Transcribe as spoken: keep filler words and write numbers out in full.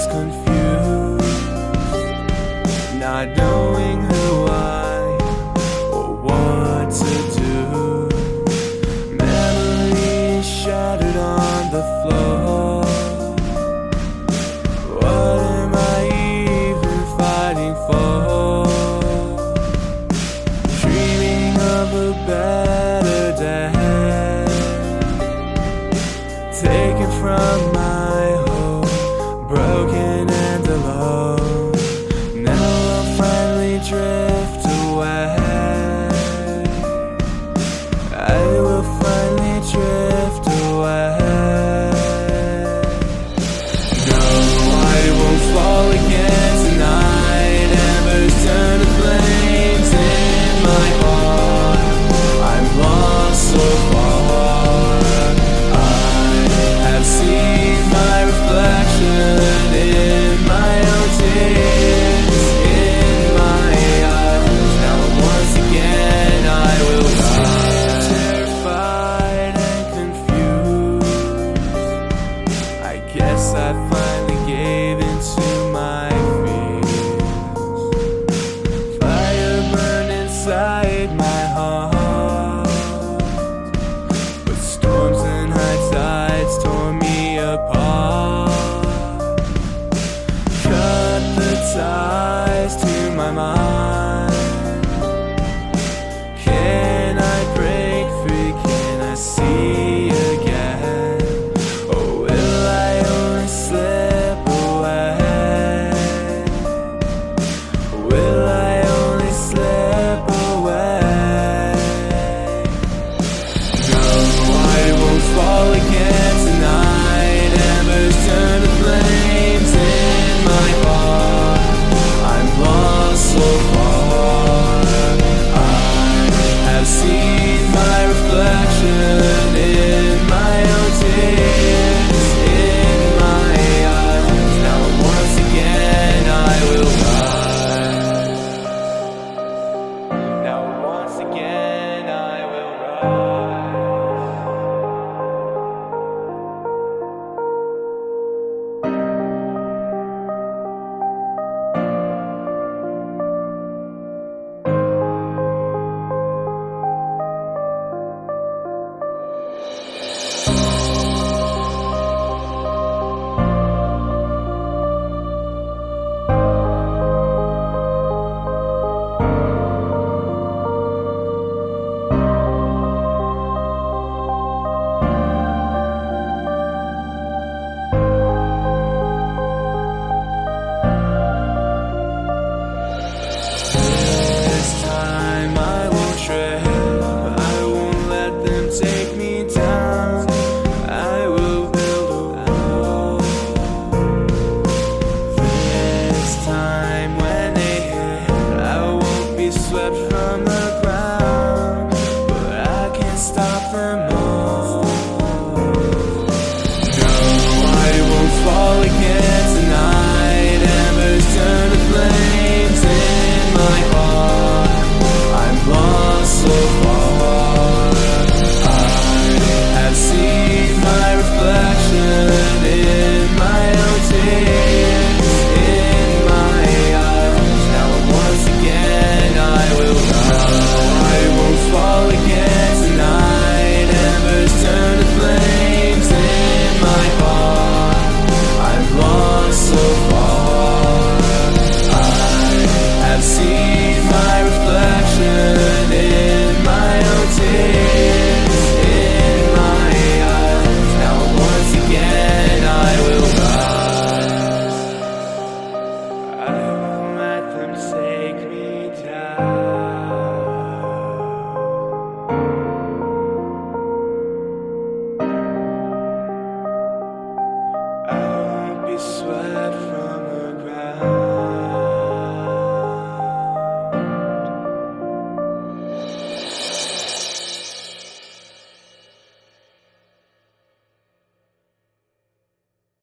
confused, not knowing who I am or what to do. Memories shattered on the floor. What am I even fighting for? Dreaming of a better day, taken from my home, broken and alone. Now I'll finally drift away. I will finally drift away. No, I won't fall again tonight. Embers turn to flames in my heart. I'm lost so far. I have seen my reflection in my own tears, in my eyes. Now once again I will die, terrified and confused. I guess I finally gave in to my fears. Fire burned inside my heart, but storms and high tides tore me apart. Cut the ties to my mind. Can I break free? Can I see again? Or will I only slip away? Will I only slip away? No, I won't fall again tonight. Embers turn to flames in my heart. I'm lost so far. I have seen my reflection in my own tears, in my eyes. Now once again I will rise. Now once again I will rise. This time I won't tread, I won't let them take me down. I will build a wall. This time when they hit, I won't be swept